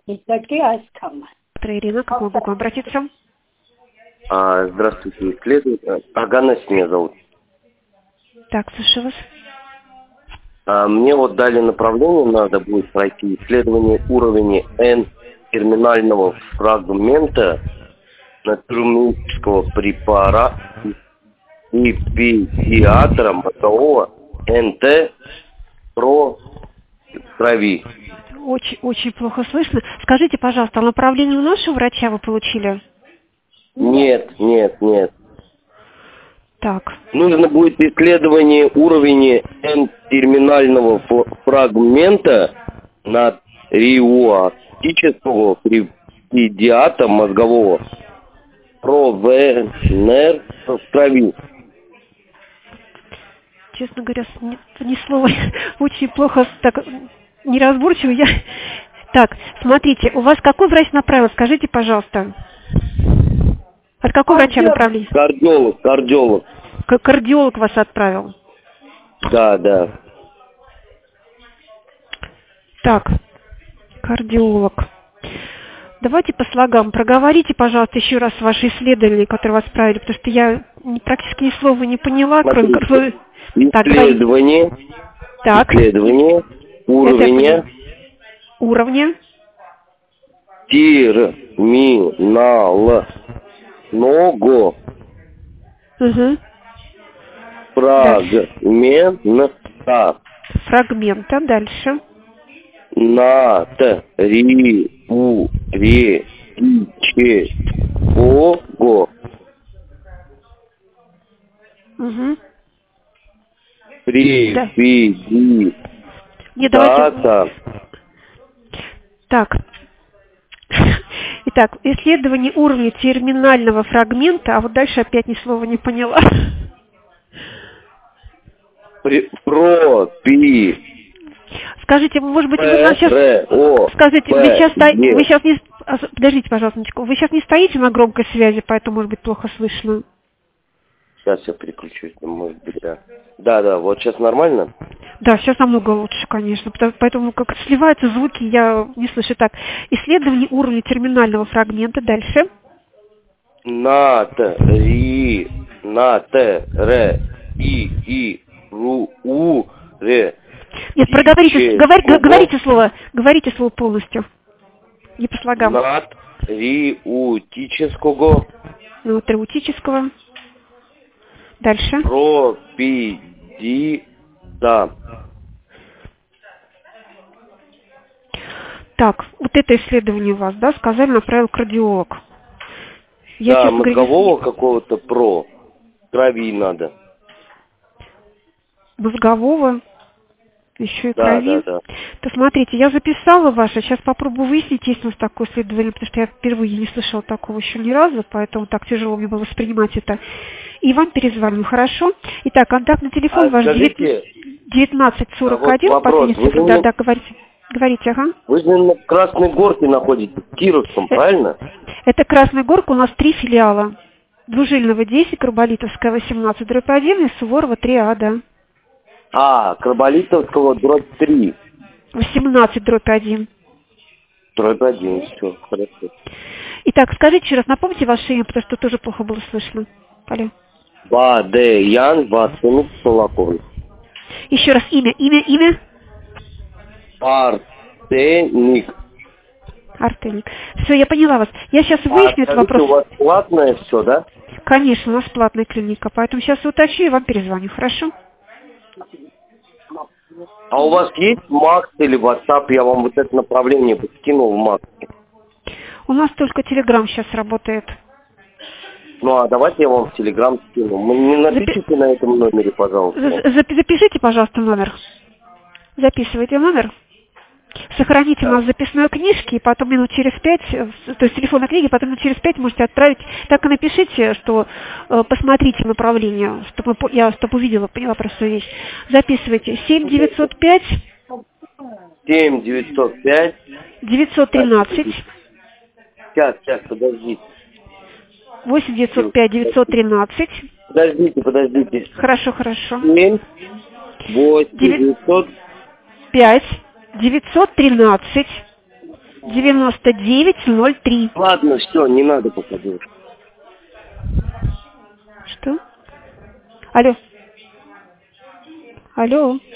Ирина, как могу к вам обратиться? Здравствуйте, исследователь. Аганес меня зовут. Так, слушаю вас. Мне вот дали направление, надо будет пройти исследование уровня N терминального фрагмента натурмического препарата и педиатра мозгового НТ про крови. Очень плохо слышно. Скажите, пожалуйста, направление у нашего врача вы получили? Нет. Так. Нужно будет исследование уровня N-терминального фрагмента натриуатического педиатра мозгового про ВНР в крови. Честно говоря, ни слова очень плохо, так неразборчиво. Так, смотрите, у вас какой врач направил? Скажите, пожалуйста. От какого врача направление? Кардиолог. Кардиолог вас отправил? Да. Так, кардиолог. Давайте по слогам. Проговорите, пожалуйста, еще раз ваши исследования, которые вас отправили, потому что я практически ни слова не поняла, кроме как вы... Исследование уровня терминального фрагмента. Дальше. Натриуретического препедиатра. Так. Итак, исследование уровня терминального фрагмента, а вот дальше опять ни слова не поняла. Скажите, может быть, вы нас сейчас... Скажите, вы сейчас не... Подождите, пожалуйста, вы сейчас не стоите на громкой связи, поэтому, может быть, плохо слышно. Сейчас я переключусь, может быть, да. Да, вот сейчас нормально? Да, сейчас намного лучше, конечно, поэтому как сливаются звуки, я не слышу. Так, исследование уровня терминального фрагмента, дальше. Нет, говорите слово полностью, не по слогам. Натриутического. Дальше. Да. Так, вот это исследование у вас, да, сказали, направил кардиолог. Мозгового какого-то крови надо. Мозгового, еще и крови. Да. То смотрите, я записала ваше, сейчас попробую выяснить, есть у нас такое исследование, потому что я впервые не слышала такого еще ни разу, поэтому так тяжело мне было воспринимать это. И вам перезвоню, хорошо? Итак, контактный телефон ваш 1941, последний цифр, да, говорите, ага. Вы же на Красной Горке находитесь, в Кировском, правильно? Это Красная Горка, у нас 3 филиала. Двужильного 10, Карболитовская 18/1 и Суворова 3А, да. Карболитовского дробь 3. 18/1. Дробь 1, все, хорошо. Итак, скажите еще раз, напомните ваше имя, потому что тоже плохо было слышно. Алло. Бадеян Василий Солокович. Еще раз имя. Артемик. Все, я поняла вас. Я сейчас выясню этот вопрос. У вас платное все, да? Конечно, у нас платная клиника, поэтому сейчас уточню и вам перезвоню, хорошо? А у вас есть Макс или WhatsApp? Я вам вот это направление скинул в Максе. У нас только Telegram сейчас работает. Давайте я вам в Telegram скину. Не напишите на этом номере, пожалуйста. Запишите, пожалуйста, номер. Записывайте номер. Сохраните у нас в записной книжке, и потом минут через 5, то есть телефонной книги, потом минут через 5 можете отправить. Так и напишите, что посмотрите направление, чтобы я увидела, поняла простую вещь. Записывайте. 7905 913. Сейчас, подождите. 8905 913. Подождите. Хорошо. 7 8 905 913 9903. Ладно, все, не надо показывать. Что? Алло. Алло.